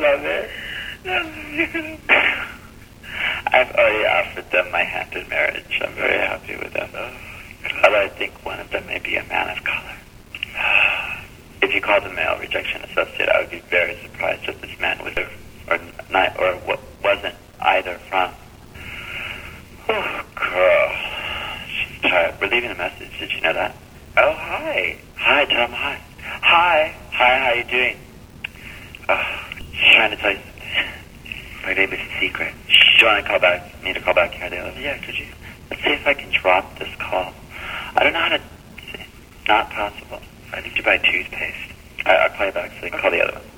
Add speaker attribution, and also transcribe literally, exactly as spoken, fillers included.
Speaker 1: love it. I've already offered them my hand in marriage. I'm very happy with them. Although I think one of them may be a man of color. If you called a male rejection associate, I would be very surprised if this man was, or not, or wasn't either from. Oh, girl. She's tired. We're leaving a message. Did you know that? Oh, hi. Hi, Tom. Hi. Hi. Hi, how you doing? Oh, she's trying to tell you something. My name is Secret. Do you want to call back, me to call back here? Yeah, could you? Let's see if I can drop this call. I don't know how to... Not possible. I need to buy toothpaste. I, I'll call you back so you can call the other one.